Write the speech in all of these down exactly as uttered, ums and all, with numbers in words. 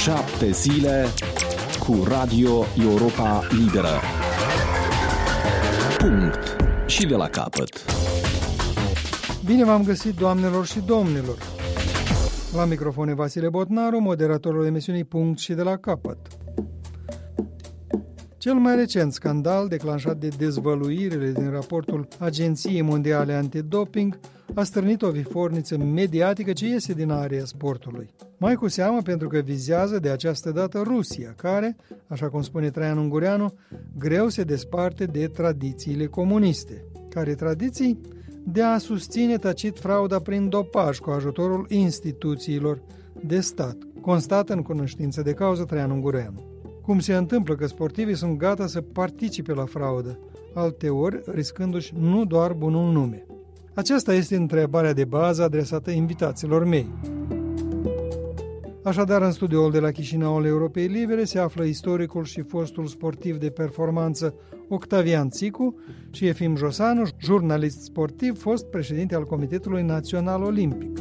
Șapte zile cu Radio Europa Liberă. Punct. Și de la capăt. Bine v-am găsit, doamnelor și domnilor. La microfon e Vasile Botnaru, moderatorul emisiunii Punct și de la capăt. Cel mai recent scandal declanșat de dezvăluirile din raportul Agenției Mondiale Antidoping a stârnit o viforniță mediatică ce iese din area sportului. Mai cu seamă pentru că vizează de această dată Rusia, care, așa cum spune Traian Ungureanu, greu se desparte de tradițiile comuniste. Care tradiții? De a susține tacit frauda prin dopaj cu ajutorul instituțiilor de stat, constată în cunoștință de cauză Traian Ungureanu. Cum se întâmplă că sportivii sunt gata să participe la fraudă, alteori riscându-și nu doar bunul nume? Aceasta este întrebarea de bază adresată invitaților mei. Așadar, în studioul de la Chișinău al Europei Libere se află istoricul și fostul sportiv de performanță Octavian Țicu și Efim Josanu, jurnalist sportiv, fost președinte al Comitetului Național Olimpic.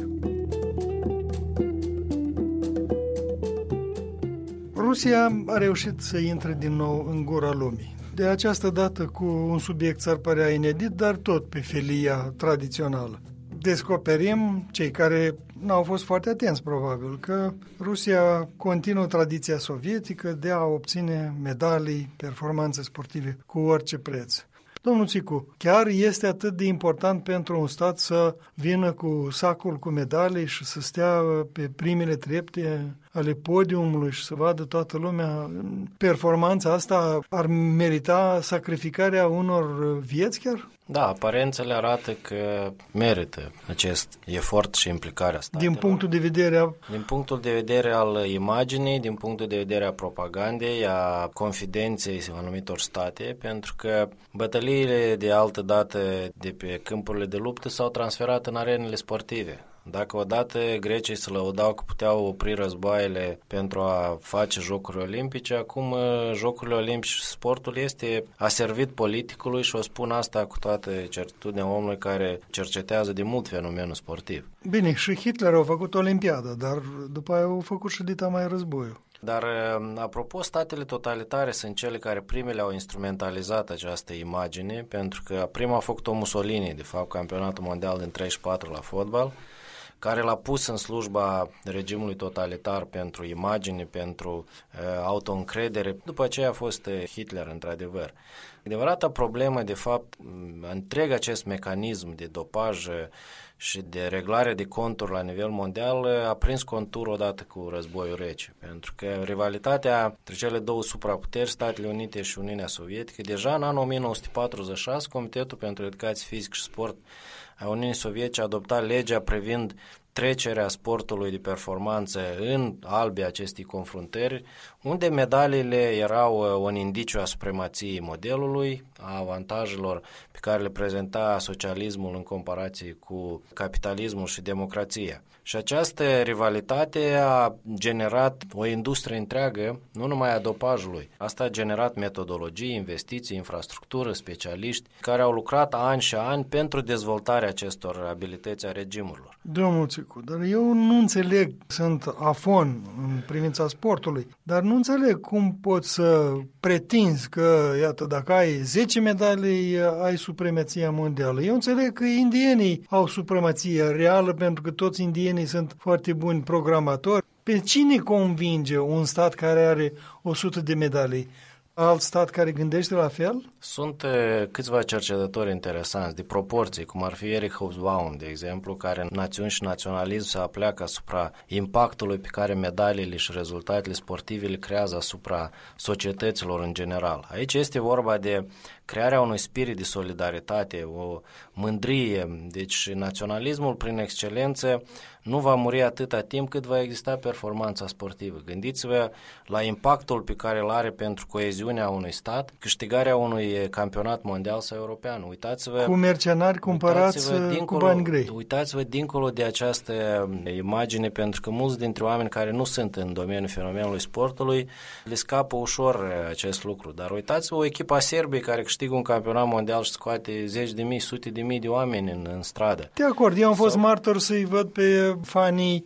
Rusia a reușit să intre din nou în gura lumii. De această dată cu un subiect s-ar părea inedit, dar tot pe felia tradițională. Descoperim, cei care n-au fost foarte atenți probabil, că Rusia continuă tradiția sovietică de a obține medalii, performanțe sportive cu orice preț. Domnul Țicu, chiar este atât de important pentru un stat să vină cu sacul cu medalii și să stea pe primele trepte ale podiumului și să vadă toată lumea? Performanța asta ar merita sacrificarea unor vieți chiar? Da, aparențele arată că merită acest efort și implicarea statelor. Din punctul de vedere a... Din punctul de vedere al imaginii, din punctul de vedere a propagandei, a confidenței anumitor state, pentru că bătăliile de altă dată de pe câmpurile de luptă s-au transferat în arenele sportive. Dacă odată grecii se lăudau că puteau opri războaiele pentru a face Jocuri Olimpice, acum Jocurile Olimpice și sportul este a servit politicului și o spun asta cu toată certitudinea omului care cercetează de mult fenomenul sportiv. Bine, și Hitler a făcut Olimpiada, dar după aia au făcut și dita mai războiul. Dar, apropo, statele totalitare sunt cele care primele au instrumentalizat această imagine, pentru că prima a făcut-o Mussolini, de fapt, campionatul mondial din treizeci și patru la fotbal, care l-a pus în slujba regimului totalitar pentru imagine, pentru uh, autoîncredere. După aceea a fost uh, Hitler, într-adevăr. Adevărata problemă, de fapt, întreg acest mecanism de dopaj și de reglare de conturi la nivel mondial a prins contur odată cu războiul rece, pentru că rivalitatea între cele două supraputeri, Statele Unite și Uniunea Sovietică, deja în anul o mie nouă sute patruzeci și șase, Comitetul pentru Educație Fizică și Sport a Uniunii Sovietice a adoptat legea privind trecerea sportului de performanță în albii acestei confruntări, unde medaliile erau un indiciu a supremației modelului, a avantajelor pe care le prezenta socialismul în comparație cu capitalismul și democrația. Și această rivalitate a generat o industrie întreagă, nu numai a dopajului. Asta a generat metodologii, investiții, infrastructură, specialiști care au lucrat ani și ani pentru dezvoltarea acestor abilități a regimurilor. Domnul Țicu, dar eu nu înțeleg, sunt afon în privința sportului, dar nu înțeleg cum poți să pretinzi că, iată, dacă ai zece medalii, ai supremația mondială. Eu înțeleg că indienii au supremația reală pentru că toți indienii sunt foarte buni programatori. Pe cine convinge un stat care are o sută de medalii? Alt stat care gândește la fel? Sunt uh, câțiva cercetători interesanți de proporții, cum ar fi Erich Hobsbawm, de exemplu, care în națiuni și naționalism se apleacă asupra impactului pe care medaliile și rezultatele sportive le creează asupra societăților în general. Aici este vorba de crearea unui spirit de solidaritate, o mândrie. Deci naționalismul prin excelență nu va muri atâta timp cât va exista performanța sportivă. Gândiți-vă la impactul pe care îl are pentru coeziunea unui stat, câștigarea unui campionat mondial sau european. Uitați-vă, cu mercenari cumpărați dincolo, cu bani grei. Uitați-vă dincolo de această imagine, pentru că mulți dintre oameni care nu sunt în domeniul fenomenului sportului le scapă ușor acest lucru. Dar uitați-vă o echipă a Serbiei care câștigă un campionat mondial și scoate zeci de mii, sute de mii de oameni în, în stradă. De acord, eu am fost sau... martor să-i văd pe fanii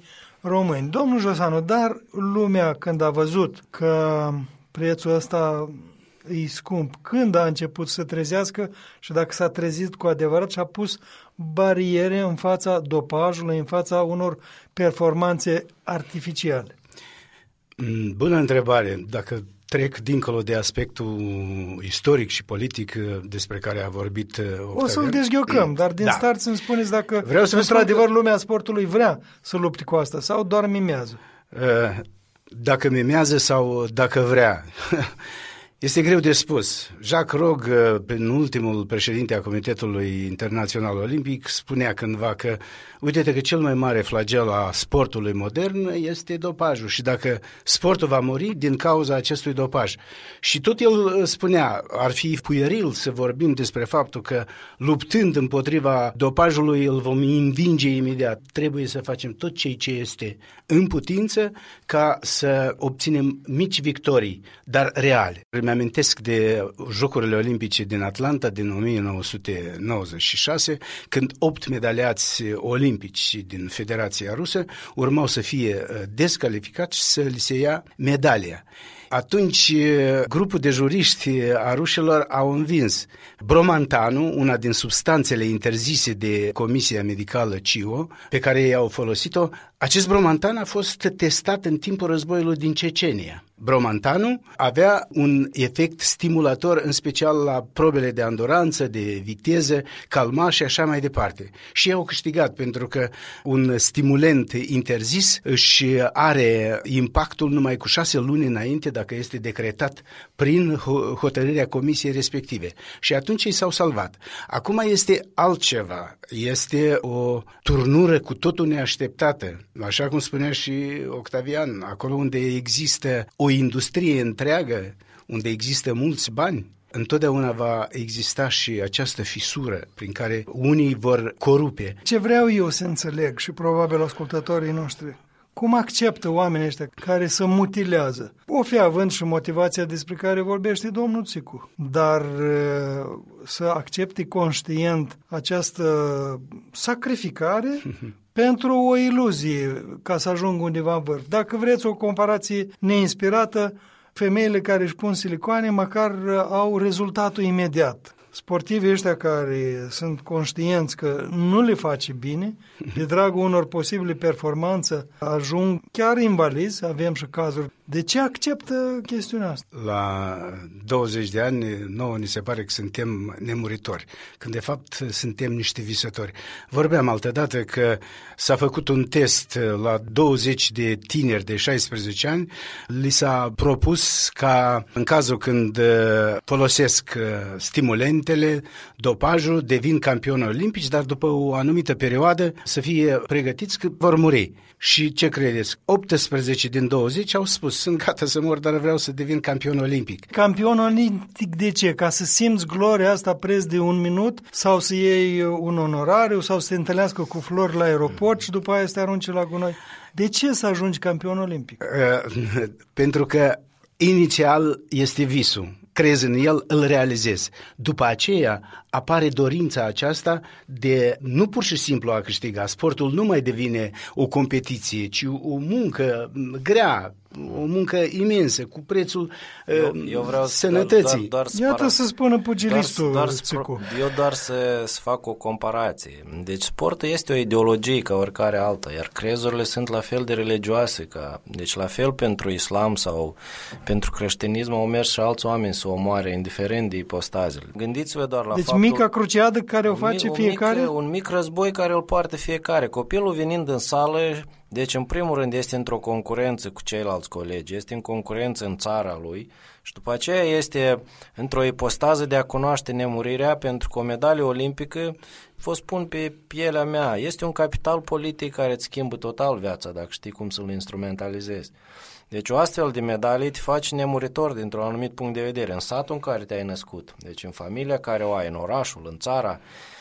români. Domnul Josanu, dar lumea când a văzut că prețul ăsta e scump, când a început să trezească și dacă s-a trezit cu adevărat și a pus bariere în fața dopajului, în fața unor performanțe artificiale? Bună întrebare. Dacă trec dincolo de aspectul istoric și politic despre care a vorbit Octavian. O să-l dezghiocăm, dar din da. start să-mi spuneți dacă Vreau să într-adevăr spun... lumea sportului vrea să lupte cu asta sau doar mimează. Dacă mimează sau dacă vrea. Este greu de spus. Jacques Rogge, penultimul președinte a Comitetului Internațional Olimpic, spunea cândva că uite-te că cel mai mare flagel a sportului modern este dopajul și dacă sportul va muri din cauza acestui dopaj. Și tot el spunea, ar fi puieril să vorbim despre faptul că luptând împotriva dopajului îl vom învinge imediat. Trebuie să facem tot ceea ce este în putință ca să obținem mici victorii, dar reale. Îmi amintesc de Jocurile Olimpice din Atlanta din o mie nouă sute nouăzeci și șase, când opt medaliați olimpici din Federația Rusă urmau să fie descalificați și să li se ia medalia. Atunci, grupul de juriști a rușilor au învins bromantanul, una din substanțele interzise de Comisia Medicală C I O, pe care ei au folosit-o. Acest bromantan a fost testat în timpul războiului din Cecenia. Bromantanul avea un efect stimulator, în special la probele de anduranță, de viteză, calma și așa mai departe. Și ei au câștigat, pentru că un stimulent interzis își are impactul numai cu șase luni înainte, dacă este decretat prin hotărârea comisiei respective. Și atunci ei s-au salvat. Acum este altceva. Este o turnură cu totul neașteptată. Așa cum spunea și Octavian, acolo unde există o industrie întreagă, unde există mulți bani, întotdeauna va exista și această fisură prin care unii vor corupe. Ce vreau eu să înțeleg și probabil ascultătorii noștri, cum acceptă oamenii ăștia care se mutilează? O fi având și motivația despre care vorbește domnul Țicu, dar să accepte conștient această sacrificare pentru o iluzie ca să ajungă undeva în vârf. Dacă vreți o comparație neinspirată, femeile care își pun silicoane măcar au rezultatul imediat. Sportivii ăștia care sunt conștienți că nu le face bine, de dragul unor posibile performanțe, ajung chiar invalizi, avem și cazuri. De ce acceptă chestiunea asta? La douăzeci de ani, nouă ni se pare că suntem nemuritori, când de fapt suntem niște visători. Vorbeam altădată că s-a făcut un test la douăzeci de tineri de șaisprezece ani, li s-a propus ca în cazul când folosesc stimulentele, dopajul, devin campioni olimpici, dar după o anumită perioadă să fie pregătiți că vor muri. Și ce credeți? optsprezece din douăzeci au spus, sunt gata să mor, dar vreau să devin campion olimpic. Campion olimpic de ce? Ca să simți gloria asta preț de un minut sau să iei un onorariu sau să te întâlnească cu flori la aeroport și după aia să te arunci la gunoi? De ce să ajungi campion olimpic? Uh, pentru că inițial este visul. Crezi în el, îl realizezi. După aceea apare dorința aceasta de nu pur și simplu a câștiga. Sportul nu mai devine o competiție, ci o muncă grea, o muncă imensă, cu prețul eu, eu vreau sănătății. Doar, doar Iată para... să spună pugilistul. Doar, doar, eu doar să, să fac o comparație. Deci sportul este o ideologie ca oricare alta, iar crezurile sunt la fel de religioase. Ca, deci la fel pentru islam sau pentru creștinism au mers și alți oameni să o omoare, indiferent de ipostazele. Gândiți-vă doar la deci faptul... Deci mica cruciadă care o face un fiecare? Mic, un mic război care îl poartă fiecare. Copilul venind în sală, deci în primul rând este într-o concurență cu ceilalți colegi, este în concurență în țara lui și după aceea este într-o ipostază de a cunoaște nemurirea, pentru că o medalie olimpică, vă spun pe pielea mea, este un capital politic care îți schimbă total viața dacă știi cum să-l instrumentalizezi. Deci o astfel de medalie te face nemuritor dintr-un anumit punct de vedere, în satul în care te-ai născut, deci în familia care o ai, în orașul, în țara,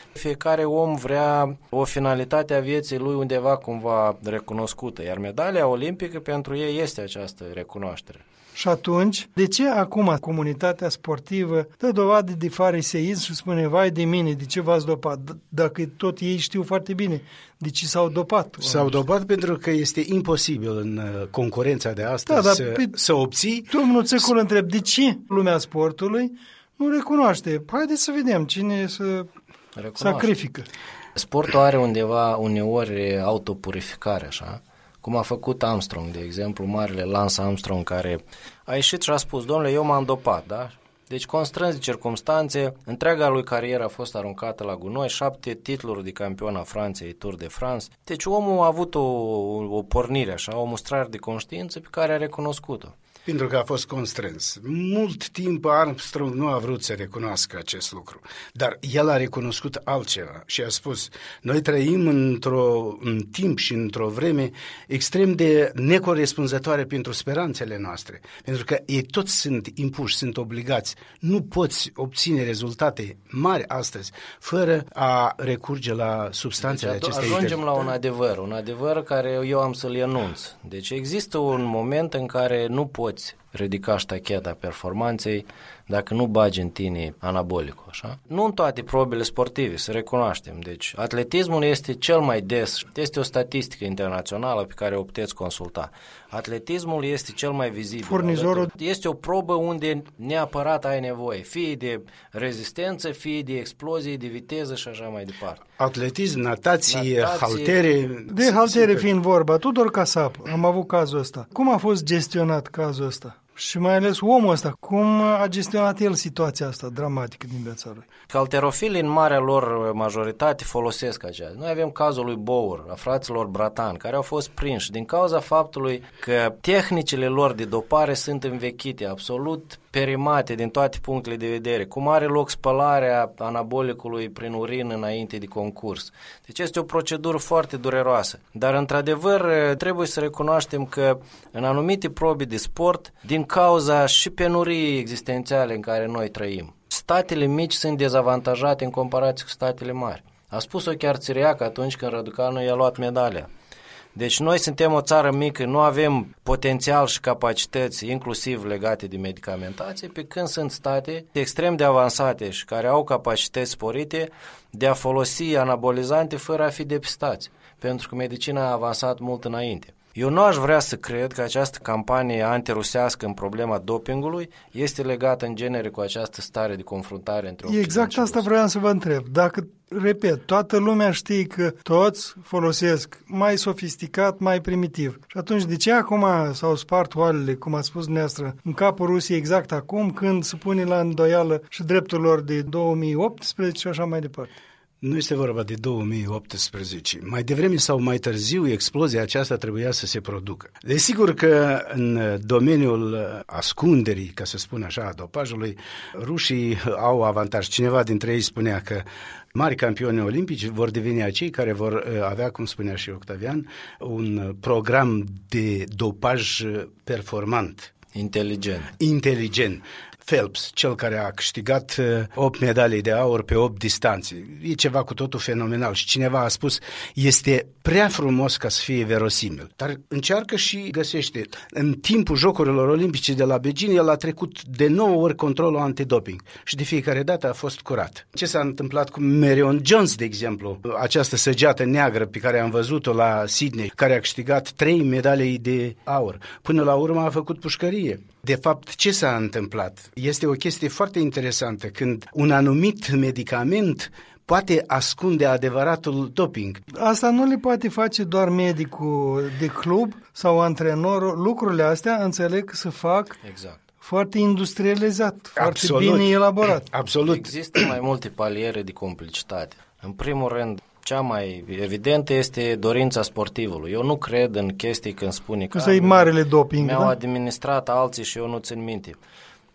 Fiecare om vrea o finalitate a vieții lui undeva cumva recunoscută, iar medalia olimpică pentru ei este această recunoaștere. Și atunci, de ce acum comunitatea sportivă dă dovadă de fariseism și spune, vai de mine, de ce v-ați dopat? Dacă tot ei știu foarte bine de ce s-au dopat. S-au dopat pentru că este imposibil în concurența de astăzi da, să, pe, să obții. Domnul Țecul întreb, de ce lumea sportului nu recunoaște? Haideți să vedem cine să sacrifică. Sportul are undeva uneori autopurificare, așa. Cum a făcut Armstrong, de exemplu, marele Lance Armstrong, care a ieșit și a spus, domnule, eu m-am dopat, da? Deci, constrâns de circumstanțe, întreaga lui carieră a fost aruncată la gunoi, șapte titluri de campion a Franței, Tour de France. Deci, omul a avut o, o pornire, așa, o mustrare de conștiință pe care a recunoscut-o. Pentru că a fost constrâns. Mult timp Armstrong nu a vrut să recunoască acest lucru, dar el a recunoscut altceva și a spus, noi trăim într-o în timp și într-o vreme extrem de necorespunzătoare pentru speranțele noastre, pentru că ei toți sunt impuși, sunt obligați. Nu poți obține rezultate mari astăzi fără a recurge la substanțele deci, acestei ajungem la un adevăr, un adevăr care eu am să-l enunț. Deci există un moment în care nu poți ridica ștacheta performanței dacă nu bagi în tine anabolicul, așa? Nu în toate probele sportive, să recunoaștem. Deci, atletismul este cel mai des, este o statistică internațională pe care o puteți consulta. Atletismul este cel mai vizibil. Furnizorul... Este o probă unde neapărat ai nevoie, fie de rezistență, fie de explozie, de viteză și așa mai departe. Atletism, natație, natație haltere... De haltere fiind vorba, Tudor Casap, am avut cazul ăsta. Cum a fost gestionat cazul ăsta? Și mai ales omul ăsta, cum a gestionat el situația asta dramatică din viața lui? Halterofilii în marea lor majoritate folosesc aceea. Noi avem cazul lui Bauer, a fraților Bratan, care au fost prinși din cauza faptului că tehnicile lor de dopare sunt învechite, absolut perimate din toate punctele de vedere, cum are loc spălarea anabolicului prin urin înainte de concurs. Deci este o procedură foarte dureroasă. Dar într-adevăr trebuie să recunoaștem că în anumite probe de sport, din cauza și penurii existențiale în care noi trăim, statele mici sunt dezavantajate în comparație cu statele mari. A spus-o chiar Țiriac atunci când Răducanu i-a luat medalia. Deci noi suntem o țară mică, nu avem potențial și capacități, inclusiv legate de medicamentație, pe când sunt state extrem de avansate și care au capacități sporite de a folosi anabolizante fără a fi depistați, pentru că medicina a avansat mult înainte. Eu nu aș vrea să cred că această campanie antirusească în problema dopingului este legată în genere cu această stare de confruntare între Occident Exact și asta vreau să vă întreb. Dacă, repet, toată lumea știe că toți folosesc mai sofisticat, mai primitiv. Și atunci de ce acum s-au spart oalele, cum a spus dumneavoastră, în capul Rusiei exact acum, când se pune la îndoială și dreptul lor de două mii optsprezece și așa mai departe? Nu este vorba de două mii optsprezece. Mai devreme sau mai târziu, explozia aceasta trebuia să se producă. Desigur că în domeniul ascunderii, ca să spun așa, a dopajului, rușii au avantaj. Cineva dintre ei spunea că mari campioni olimpici vor deveni acei care vor avea, cum spunea și Octavian, un program de dopaj performant. Inteligent. Inteligent. Phelps, cel care a câștigat opt medalii de aur pe opt distanțe. E ceva cu totul fenomenal și cineva a spus, este prea frumos ca să fie verosimil. Dar încearcă și găsește. În timpul Jocurilor Olimpice de la Beijing, el a trecut de nouă ori controlul antidoping și de fiecare dată a fost curat. Ce s-a întâmplat cu Marion Jones, de exemplu? Această săgeată neagră pe care am văzut-o la Sydney, care a câștigat trei medalii de aur. Până la urmă a făcut pușcărie. De fapt, ce s-a întâmplat? Este o chestie foarte interesantă când un anumit medicament poate ascunde adevăratul doping. Asta nu le poate face doar medicul de club sau antrenorul. Lucrurile astea înțeleg că se fac exact. foarte industrializat, foarte Absolut. bine elaborat. Absolut. Există mai multe paliere de complicitate. În primul rând, cea mai evidentă este dorința sportivului. Eu nu cred în chestii când spune că Asta e marele doping, mi-au da? administrat alții și eu nu țin minte.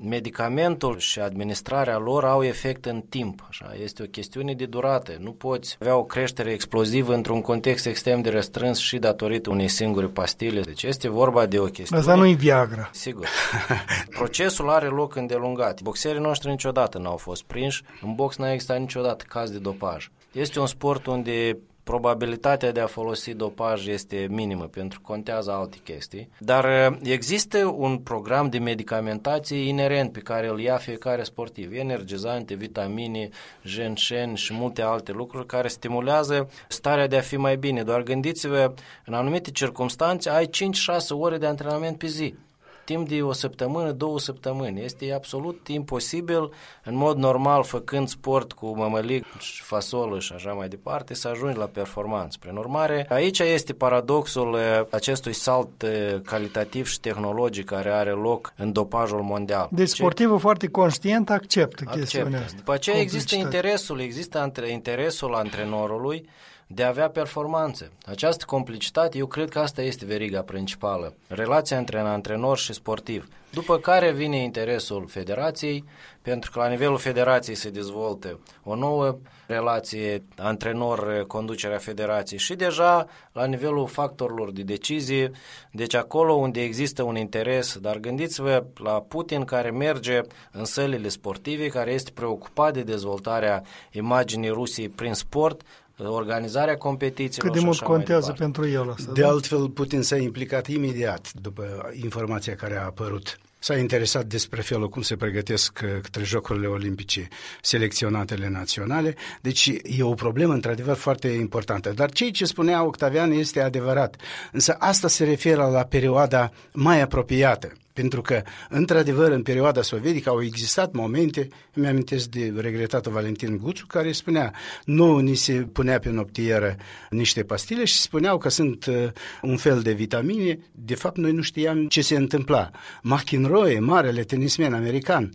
medicamentul și administrarea lor au efect în timp. Așa. Este o chestiune de durată. Nu poți avea o creștere explozivă într-un context extrem de restrâns și datorită unei singure pastile. Deci este vorba de o chestiune... Asta nu-i Viagra. Sigur. Procesul are loc îndelungat. Boxerii noștri niciodată n-au fost prinși. În box n-a existat niciodată caz de dopaj. Este un sport unde probabilitatea de a folosi dopaj este minimă, pentru că contează alte chestii. Dar există un program de medicamentație inerent pe care îl ia fiecare sportiv. Energizante, vitamine, jenșeni și multe alte lucruri care stimulează starea de a fi mai bine. Doar gândiți-vă, în anumite circunstanțe ai cinci șase ore de antrenament pe zi. Timp de o săptămână, două săptămâni. Este absolut imposibil, în mod normal, făcând sport cu mămălig și fasolă și așa mai departe, să ajungi la performanță. Prin urmare, aici este paradoxul acestui salt calitativ și tehnologic care are loc în dopajul mondial. Deci sportivul foarte conștient acceptă chestiunea asta. După aceea există interesul, există interesul antrenorului de a avea performanțe. Această complicitate, eu cred că asta este veriga principală. Relația între antrenor și sportiv. După care vine interesul federației, pentru că la nivelul federației se dezvoltă o nouă relație antrenor-conducerea federației și deja la nivelul factorilor de decizie, deci acolo unde există un interes, dar gândiți-vă la Putin care merge în sălile sportive, care este preocupat de dezvoltarea imaginii Rusiei prin sport, organizarea competițiilor. Cât de mult contează pentru el asta? De da? altfel, Putin s-a implicat imediat după informația care a apărut. S-a interesat despre felul cum se pregătesc către Jocurile Olimpice selecționatele naționale, deci e o problemă într-adevăr foarte importantă. Dar ceea ce spunea Octavian este adevărat, însă asta se referă la perioada mai apropiată. Pentru că, într-adevăr, în perioada sovietică au existat momente, îmi amintesc de regretatul Valentin Guțu, care spunea, nu ni se punea pe noptieră niște pastile și spuneau că sunt uh, un fel de vitamine, de fapt noi nu știam ce se întâmpla. McEnroe, marele tenismen american,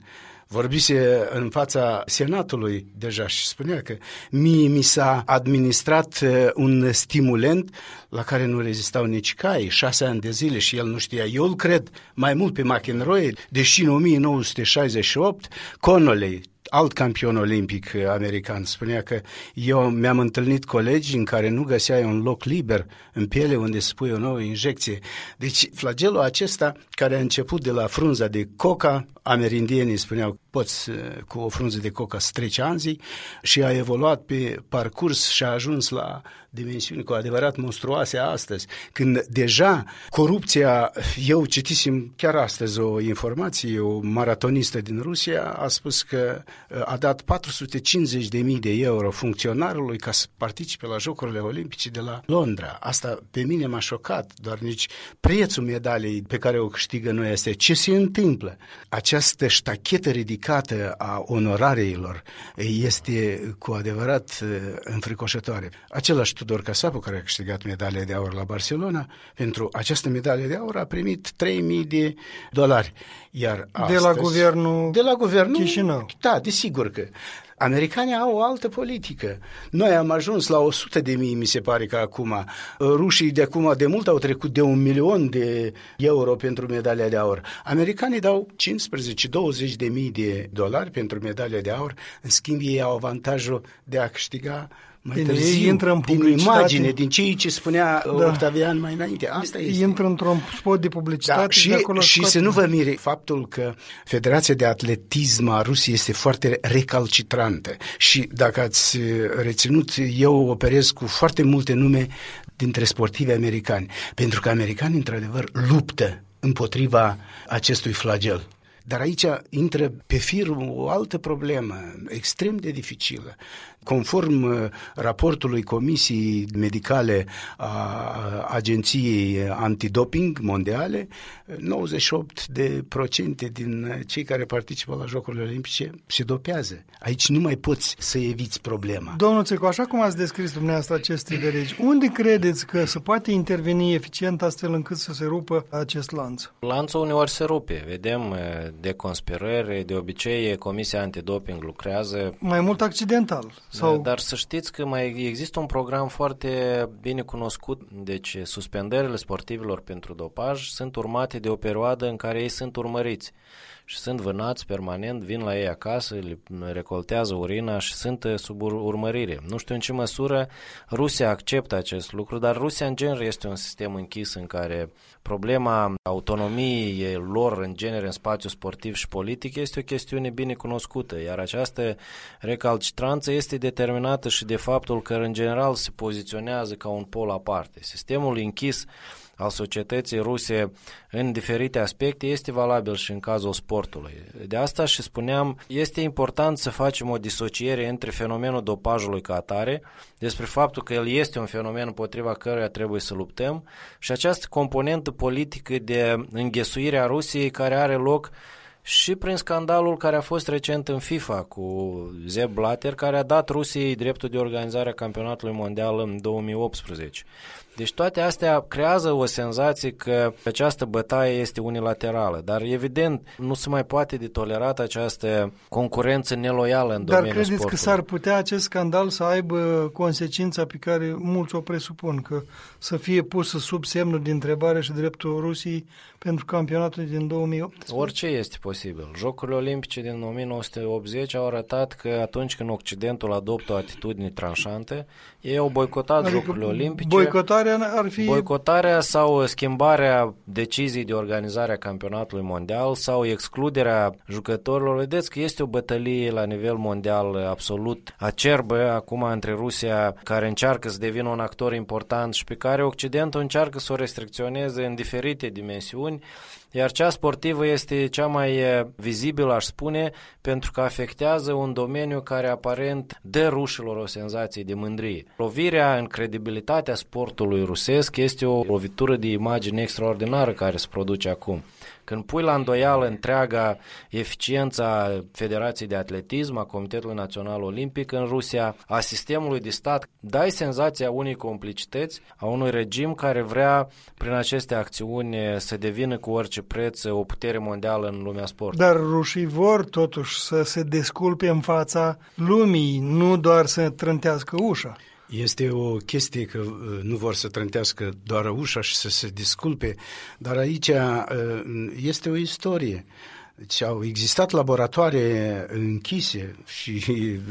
vorbise în fața Senatului deja și spunea că mie mi s-a administrat un stimulent la care nu rezistau nici cai, șase ani de zile și el nu știa. Eu îl cred mai mult pe McEnroe, deși în o mie nouă sute șaizeci și opt Connolly, alt campion olimpic american, spunea că eu mi-am întâlnit colegi în care nu găseai un loc liber în piele unde să pui o nouă injecție. Deci flagelul acesta, care a început de la frunza de coca, amerindienii spuneau, poți cu o frunză de coca să treci anzii, și a evoluat pe parcurs și a ajuns la dimensiuni cu adevărat monstruoase astăzi, când deja corupția, eu citisem chiar astăzi o informație, o maratonistă din Rusia a spus că a dat patru sute cincizeci de mii de euro funcționarului ca să participe la Jocurile Olimpice de la Londra. Asta pe mine m-a șocat, doar nici prețul medaliei pe care o câștigă noi este. Ce se întâmplă? Această ștachetă ridicată a onorareilor este cu adevărat înfricoșătoare. Același Tudor Casapu, care a câștigat medalia de aur la Barcelona, pentru această medalie de aur a primit trei mii de dolari. Iar astăzi, de la guvernul de la guvernul Chișinău. Da, desigur că americanii au o altă politică. Noi am ajuns la o sută de mii, mi se pare că acum. Rușii de acum de mult au trecut de un milion de euro pentru medalia de aur. Americanii dau cincisprezece douăzeci de mii de dolari pentru medalia de aur, în schimb ei au avantajul de a câștiga mai târziu, intră în din imagine, din ceea ce spunea da. Octavian mai înainte. Asta este. Intră într-un spot de publicitate. Da, și, de acolo și să nu vă mire faptul că Federația de Atletism a Rusiei este foarte recalcitrantă și dacă ați reținut, eu operez cu foarte multe nume dintre sportivi americani, pentru că americanii într-adevăr luptă împotriva acestui flagel. Dar aici intră pe fir o altă problemă extrem de dificilă. Conform raportului Comisiei Medicale a Agenției Antidoping Mondiale, nouăzeci și opt la sută din cei care participă la Jocurile Olimpice se dopează. Aici nu mai poți să eviți problema. Domnul Țecu, așa cum ați descris dumneavoastră aceste verigi, unde credeți că se poate interveni eficient astfel încât să se rupă acest lanț? Lanțul uneori se rupe. Vedem de conspirări. De obicei, Comisia Antidoping lucrează mai mult accidental. Sau... Dar să știți că mai există un program foarte bine cunoscut. Deci suspendările sportivilor pentru dopaj sunt urmate de o perioadă în care ei sunt urmăriți și sunt vânați permanent, vin la ei acasă, le recoltează urina și sunt sub urmărire. Nu știu în ce măsură Rusia acceptă acest lucru, dar Rusia în genere este un sistem închis în care problema autonomiei lor în genere în spațiu sportiv și politic este o chestiune bine cunoscută, iar această recalcitranță este determinată și de faptul că în general se poziționează ca un pol aparte. Sistemul închis al societății ruse în diferite aspecte este valabil și în cazul sportului. De asta și spuneam, este important să facem o disociere între fenomenul dopajului ca atare, despre faptul că el este un fenomen împotriva căruia trebuie să luptăm, și această componentă politică de înghesuire a Rusiei care are loc și prin scandalul care a fost recent în FIFA cu Sepp Blatter, care a dat Rusiei dreptul de organizare a campionatului mondial în două mii optsprezece. Deci toate astea creează o senzație că această bătaie este unilaterală, dar evident nu se mai poate de tolerat această concurență neloială în domeniul sportului. Dar credeți că s-ar putea acest scandal să aibă consecința pe care mulți o presupun, că să fie pusă sub semnul de întrebare și dreptul Rusiei pentru campionatul din două mii opt? Orice este posibil. Jocurile Olimpice din o mie nouă sute optzeci au arătat că atunci când Occidentul adoptă o atitudine tranșantă, ei au boicotat adică Jocurile Olimpice. Boicotarea ar fi... Boicotarea sau schimbarea deciziei de organizare a campionatului mondial sau excluderea jucătorilor. Vedeți că este o bătălie la nivel mondial absolut acerbă acum între Rusia, care încearcă să devină un actor important și pe care Occidentul încearcă să o restricționeze în diferite dimensiuni, iar cea sportivă este cea mai vizibilă, aș spune, pentru că afectează un domeniu care aparent dă rușilor o senzație de mândrie. Lovirea în credibilitatea sportului rusesc este o lovitură de imagine extraordinară care se produce acum. Când pui la îndoială întreaga eficiența Federației de Atletism, a Comitetului Național Olimpic în Rusia, a sistemului de stat, dai senzația unei complicități, a unui regim care vrea prin aceste acțiuni să devină cu orice preț o putere mondială în lumea sportului. Dar rușii vor totuși să se desculpe în fața lumii, nu doar să trântească ușa. Este o chestie că nu vor să trântească doar ușa și să se disculpe, dar aici este o istorie. Deci au existat laboratoare închise și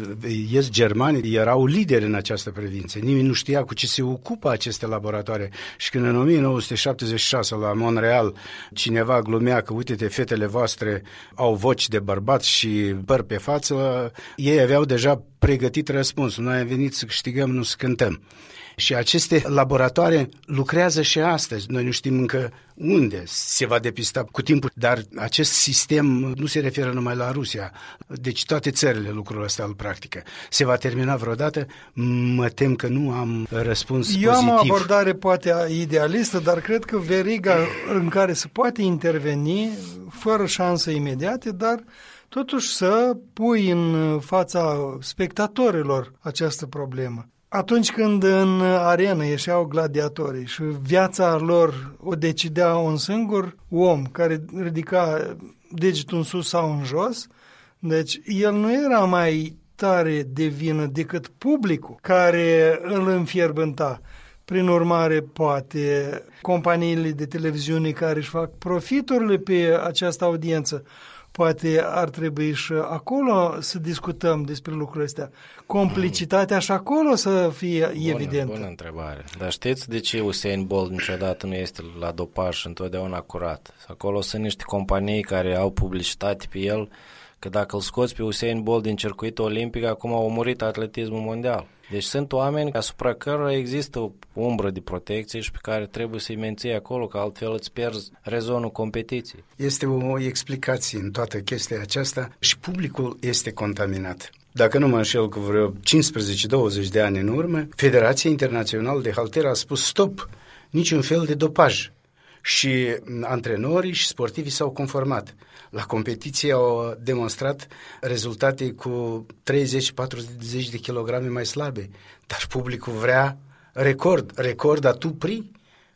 ies germanii erau lideri în această privință. Nimeni nu știa cu ce se ocupă aceste laboratoare. Și când în o mie nouă sute șaptezeci și șase la Montreal cineva glumea că uite-te, fetele voastre au voci de bărbați și păr pe față, ei aveau deja pregătit răspunsul. Noi am venit să câștigăm, nu să cântăm. Și aceste laboratoare lucrează și astăzi. Noi nu știm încă unde se va depista cu timpul, dar acest sistem nu se referă numai la Rusia. Deci toate țările lucrul ăsta îl practică. Se va termina vreodată? Mă tem că nu am răspuns Eu pozitiv. Eu am o abordare poate idealistă, dar cred că veriga în care se poate interveni fără șanse imediate, dar totuși să pui în fața spectatorilor această problemă. Atunci când în arenă ieșeau gladiatorii și viața lor o decidea un singur om care ridica degetul în sus sau în jos, deci el nu era mai tare de vină decât publicul care îl înfierbânta. Prin urmare, poate companiile de televiziune care își fac profiturile pe această audiență, poate ar trebui și acolo să discutăm despre lucrurile astea. Complicitatea și acolo să fie bună, evidentă. Bună întrebare. Dar știți de ce Usain Bolt niciodată nu este la dopaj și întotdeauna curat? Acolo sunt niște companii care au publicitate pe el, că dacă îl scoți pe Usain Bolt din circuitul olimpic, acum au murit atletismul mondial. Deci sunt oameni asupra cărora există o umbră de protecție și pe care trebuie să-i menții acolo, că altfel îți pierzi rezonul competiției. Este o explicație în toată chestia aceasta și publicul este contaminat. Dacă nu mă înșel cu vreo cincisprezece douăzeci de ani în urmă, Federația Internațională de Halter a spus stop, niciun fel de dopaj. Și antrenorii și sportivii s-au conformat. La competiție au demonstrat rezultate cu treizeci patruzeci de kilograme mai slabe, dar publicul vrea record, record a tu pri.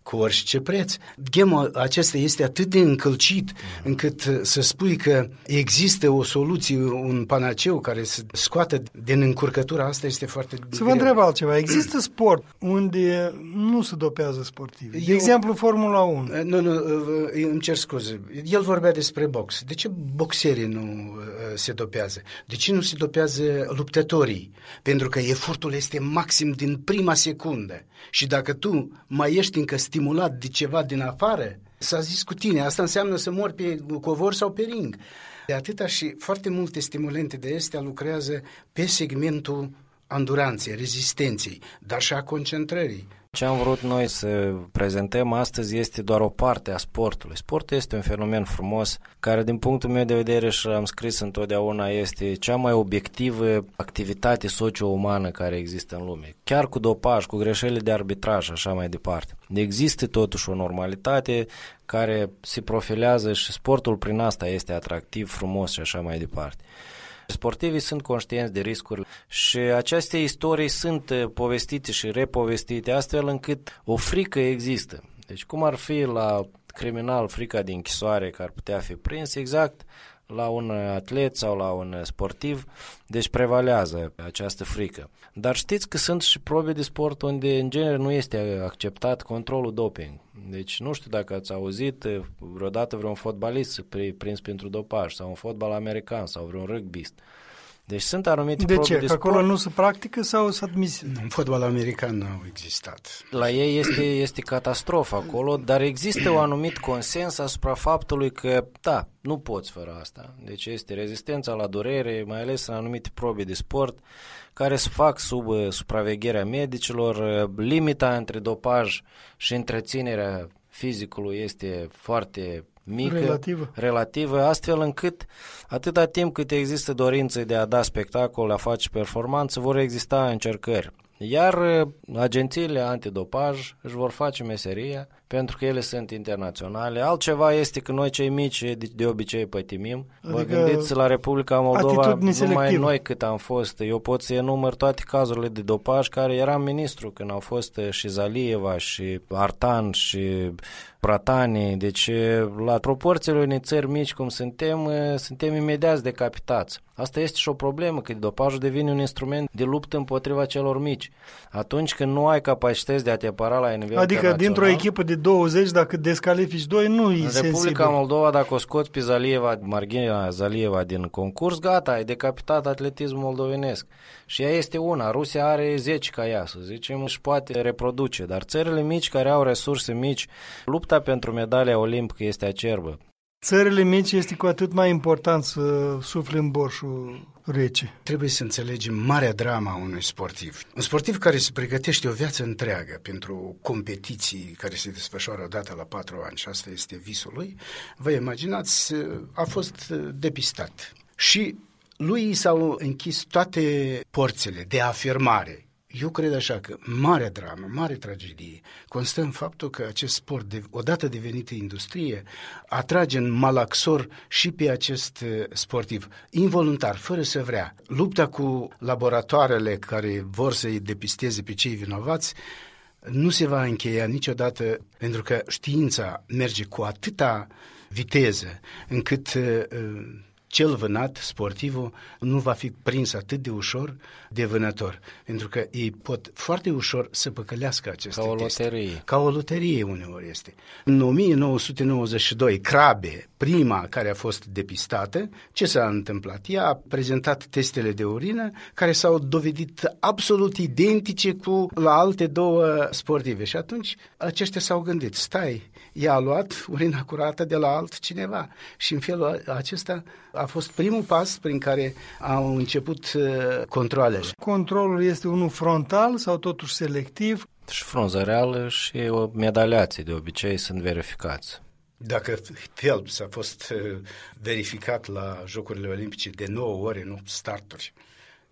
cu orice preț. Gemul acesta este atât de încălcit încât să spui că există o soluție, un panaceu care să scoată din încurcătura asta este foarte greu. Să vă întreb altceva. Există sport unde nu se dopează sportivi? De Eu, exemplu, Formula unu. Nu, nu, îmi cer scuze. El vorbea despre box. De ce boxerii nu se dopează? De ce nu se dopează luptătorii? Pentru că efortul este maxim din prima secundă. Și dacă tu mai ești încă stimulat de ceva din afară, s-a zis cu tine. Asta înseamnă să mori pe covor sau pe ring. De atâta și foarte multe stimulente de astea lucrează pe segmentul anduranței, rezistenței, dar și a concentrării. Ce am vrut noi să prezentăm astăzi este doar o parte a sportului. Sportul este un fenomen frumos care, din punctul meu de vedere, și am scris întotdeauna, este cea mai obiectivă activitate socio-umană care există în lume. Chiar cu dopaj, cu greșelile de arbitraj și așa mai departe. Există totuși o normalitate care se profilează și sportul prin asta este atractiv, frumos și așa mai departe. Sportivii sunt conștienți de riscuri și aceste istorii sunt povestite și repovestite astfel încât o frică există. Deci cum ar fi la criminal frica de închisoare care ar putea fi prins, exact la un atlet sau la un sportiv, deci prevalează această frică. Dar știți că sunt și probe de sport unde în genere nu este acceptat controlul doping. Deci nu știu dacă ați auzit vreodată vreun fotbalist prins pentru dopaj sau un fotbal american sau vreun rugbyist. Deci sunt anumite de probe ce? de Că sport. acolo nu se practică sau se admis? În fotbal american nu au existat. La ei este, este catastrofă acolo, dar există un anumit consens asupra faptului că, da, nu poți fără asta. Deci este rezistența la durere, mai ales în anumite probe de sport, care se fac sub uh, supravegherea medicilor. Limita între dopaj și întreținerea fizicului este foarte mică, relativă. relativă, astfel încât atâta timp cât există dorință de a da spectacol, a face performanță, vor exista încercări. Iar agențiile antidopaj își vor face meseria pentru că ele sunt internaționale. Altceva este că noi cei mici de, de obicei pătimim. Adică vă gândiți la Republica Moldova, numai noi cât am fost. Eu pot să enumăr toate cazurile de dopaj care eram ministru când au fost și Zalieva și Artan și Pratani. Deci la proporțiile unei țări mici cum suntem, suntem imediat decapitați. Asta este și o problemă, că dopajul devine un instrument de luptă împotriva celor mici. Atunci când nu ai capacități de a te apăra la nivel Adică internațional, dintr-o echipă de douăzeci, dacă descalifici doi, nu e sensibil. în Republica Moldova, dacă o scoți pe Zalieva, Marghina Zalieva din concurs, gata, ai decapitat atletismul moldovenesc. Și ea este una. Rusia are zece ca ea, să zicem, și poate reproduce. Dar țările mici care au resurse mici, lupta pentru medalia olimpică este acerbă. Țările mici este cu atât mai important să sufle în borșul rece. Trebuie să înțelegem marea drama a unui sportiv. Un sportiv care se pregătește o viață întreagă pentru competiții care se desfășoară odată la patru ani și asta este visul lui, vă imaginați, a fost depistat. Și lui s-au închis toate porțile de afirmare. Eu cred așa că marea dramă, mare tragedie constă în faptul că acest sport, de, odată devenit industrie, atrage în malaxor și pe acest sportiv, involuntar, fără să vrea. Lupta cu laboratoarele care vor să-i depisteze pe cei vinovați nu se va încheia niciodată, pentru că știința merge cu atâta viteză încât uh, cel vânat, sportivul, nu va fi prins atât de ușor de vânător, pentru că ei pot foarte ușor să păcălească aceste Ca o teste. loterie. Ca o loterie uneori este. În o mie nouă sute nouăzeci și doi, Crabe, prima care a fost depistată, ce s-a întâmplat? Ea a prezentat testele de urină care s-au dovedit absolut identice cu la alte două sportive și atunci aceștia s-au gândit, stai, ea a luat urina curată de la altcineva și în felul acesta a fost primul pas prin care au început uh, controalele. Controlul este unul frontal sau totuși selectiv? Și frunză reală și o medaliație de obicei sunt verificați. Dacă Phelps a fost uh, verificat la Jocurile Olimpice de nouă ori, nu starturi,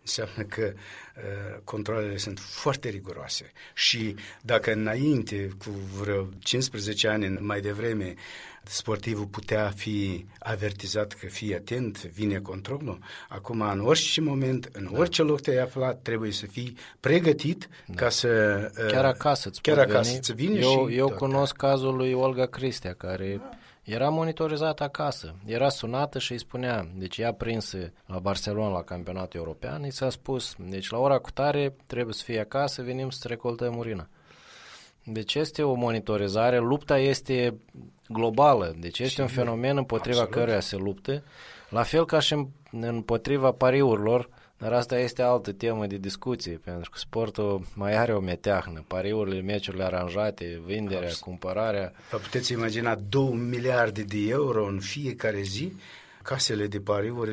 înseamnă că uh, controlele sunt foarte riguroase și dacă înainte, cu vreo cincisprezece ani mai devreme, sportivul putea fi avertizat că fii atent, vine controlul, acum în orice moment, în orice loc te-ai aflat, trebuie să fii pregătit da. ca să... Uh, chiar acasă îți chiar pot acasă veni. Să vine eu și eu tot, cunosc da. cazul lui Olga Cristea, care era monitorizată acasă, era sunată și îi spunea, deci ea prinsă la Barcelona la campionatul european, i s-a spus, deci la ora cutare trebuie să fie acasă, venim să recoltăm urina. Deci este o monitorizare, lupta este globală, deci este și un fenomen împotriva absolut. Căruia se luptă, la fel ca și împotriva pariurilor, dar asta este altă temă de discuție, pentru că sportul mai are o meteahnă, pariurile, meciurile aranjate, vinderea, absolut. Cumpărarea. Vă puteți imagina două miliarde de euro în fiecare zi, casele de pariuri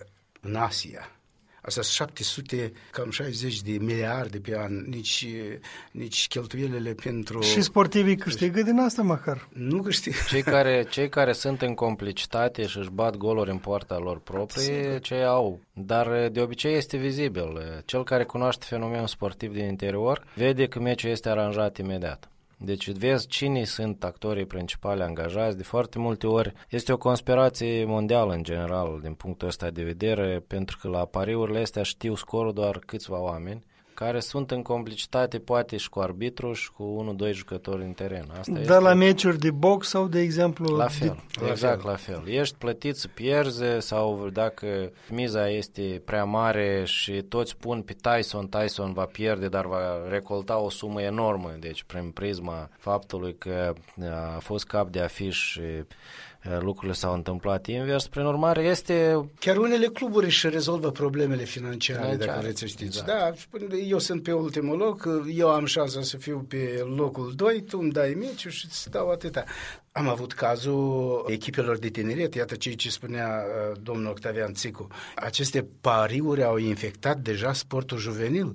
în Asia. Asta sunt șapte sute, cam șaizeci de miliarde pe an, nici, nici cheltuielile pentru... Și sportivii câștigă din asta măcar? Nu câștigă. Cei care, cei care sunt în complicitate și își bat goluri în poarta lor proprie, cei au. Dar de obicei este vizibil. Cel care cunoaște fenomenul sportiv din interior vede că meciul este aranjat imediat. Deci vezi cine sunt actorii principali angajați, de foarte multe ori este o conspirație mondială în general din punctul ăsta de vedere, pentru că la pariurile astea știu scorul doar câțiva oameni care sunt în complicitate poate și cu arbitru și cu unul, doi jucători în teren. Asta Dar este... la meciuri de box sau de exemplu... La fel, de... exact la fel. Ești plătit să pierzi sau dacă miza este prea mare și toți pun pe Tyson, Tyson va pierde, dar va recolta o sumă enormă, deci prin prisma faptului că a fost cap de afiș și lucrurile s-au întâmplat invers, prin urmare este... Chiar unele cluburi își rezolvă problemele financiare, financiare dacă vreți să știți. Exact. Da, eu sunt pe ultimul loc, eu am șansa să fiu pe locul doi, tu îmi dai meciul și îți dau atâta. Am avut cazul echipelor de tineret, iată ceea ce spunea uh, domnul Octavian Țicu. Aceste pariuri au infectat deja sportul juvenil.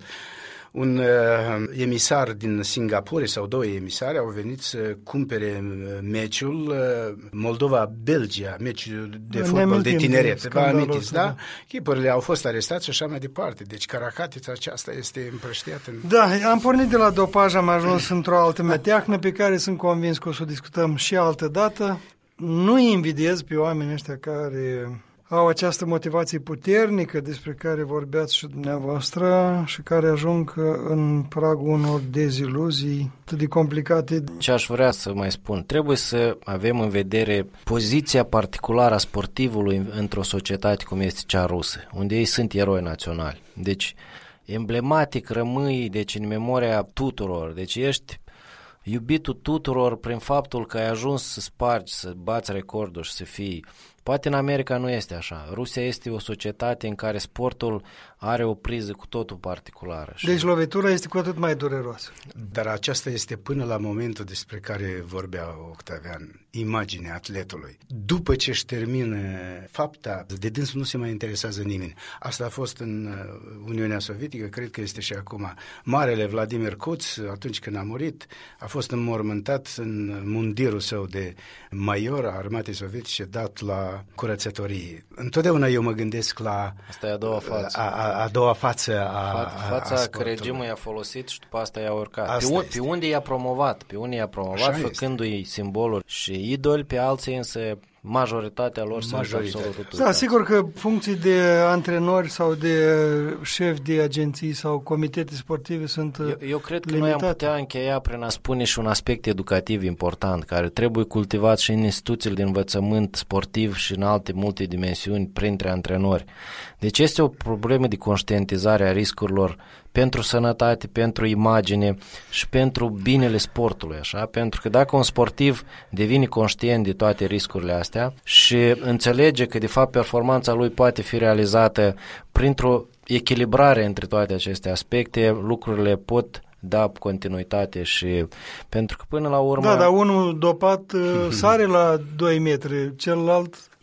Un uh, emisar din Singapore sau două emisari au venit să cumpere meciul uh, Moldova-Belgia, meciul de ne fotbal de tineret. Vă amintiți, da? da? Chipurile au fost arestați și așa mai departe. Deci caracatița aceasta este împrăștiată. În... Da, am pornit de la dopaj, am ajuns într-o altă meteahnă pe care sunt convins că o să o discutăm și altă dată. Nu invidiez pe oamenii ăștia care... au această motivație puternică despre care vorbeați și dumneavoastră și care ajung în pragul unor deziluzii atât de complicate. Ce aș vrea să mai spun, trebuie să avem în vedere poziția particulară a sportivului într-o societate cum este cea rusă, unde ei sunt eroi naționali. Deci, emblematic rămâi deci, în memoria tuturor, deci ești iubitul tuturor prin faptul că ai ajuns să spargi, să bați recorduri și să fii. Poate în America nu este așa. Rusia este o societate în care sportul are o priză cu totul particulară. Deci lovitura este cu atât mai dureroasă. Dar aceasta este până la momentul despre care vorbea Octavian, imaginea atletului. După ce își termină fapta, de dânsul nu se mai interesează nimeni. Asta a fost în Uniunea Sovietică, cred că este și acum. Marele Vladimir Kuț, atunci când a murit, a fost înmormântat în mundirul său de major a armatei sovietice, dat la curățătorie. Întotdeauna eu mă gândesc la asta e a doua față. A, a, a doua față a, fața a că regimul i-a folosit și după asta i-a urcat. Pe, un, pe unde i-a promovat? Pe unde i-a promovat, făcându-i simboluri și idoli, pe alții însă majoritatea lor Majoritatea. sunt absolut. Da, sigur că funcții de antrenori sau de șefi de agenții sau comitete sportive sunt Eu, eu cred că limitate. noi am putea încheia prin a spune și un aspect educativ important, care trebuie cultivat și în instituțiile de învățământ sportiv și în alte multe dimensiuni printre antrenori. Deci este o problemă de conștientizare a riscurilor pentru sănătate, pentru imagine și pentru binele sportului, așa? Pentru că dacă un sportiv devine conștient de toate riscurile astea și înțelege că de fapt performanța lui poate fi realizată printr-o echilibrare între toate aceste aspecte, lucrurile pot da continuitate și pentru că până la urmă... Da, dar unul dopat sare la doi metri, celălalt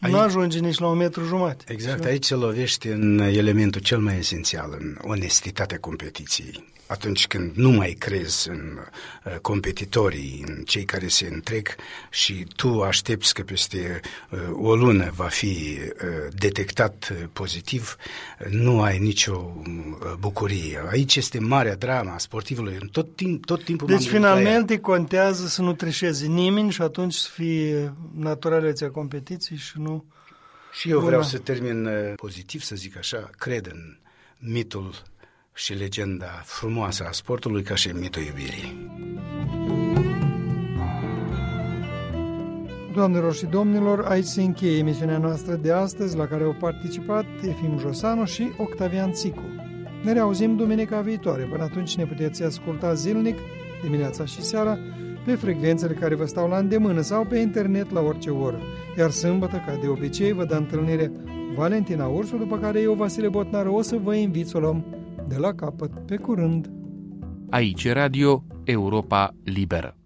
nu ajunge nici la un metru jumate. Exact, aici se lovește în elementul cel mai esențial, în onestitatea competiției. Atunci când nu mai crezi în uh, competitorii, în cei care se întrec și tu aștepți că peste uh, o lună va fi uh, detectat uh, pozitiv, uh, nu ai nicio uh, bucurie. Aici este marea drama a sportivului. Tot, timp, tot timpul deci finalmente contează să nu trișeze nimeni și atunci să fie naturalețea competiției și nu... Și eu vreau una. să termin uh, pozitiv, să zic așa, cred în mitul și legenda frumoasă a sportului ca și mitul iubirii. Doamnelor și domnilor, aici se încheie emisiunea noastră de astăzi, la care au participat Efim Josanu și Octavian Țicu. Ne reauzim duminica viitoare. Până atunci ne puteți asculta zilnic, dimineața și seara, pe frecvențele care vă stau la îndemână sau pe internet la orice oră. Iar sâmbătă, ca de obicei, vă dă întâlnire Valentina Ursu, după care eu, Vasile Botnaru, o să vă invit să o luăm de la capăt. Pe curând! Aici Radio Europa Liberă.